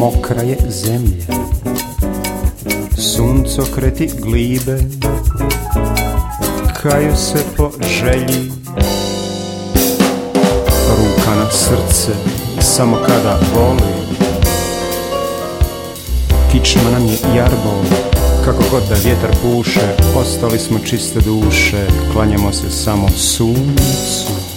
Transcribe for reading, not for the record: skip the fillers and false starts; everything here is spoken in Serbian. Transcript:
mokra je zemlja, suncokreti glibe, kaju se po želji, ruka na srce samo kada voli. Kičma nam je jarbol, kako god da vjetar puše, ostali smo čiste duše, klanjamo se samo suncu.